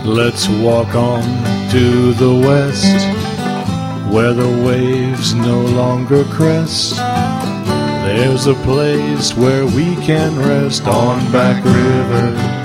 Let's walk on to the west, where the waves no longer crest. There's a place where we can rest on Back River.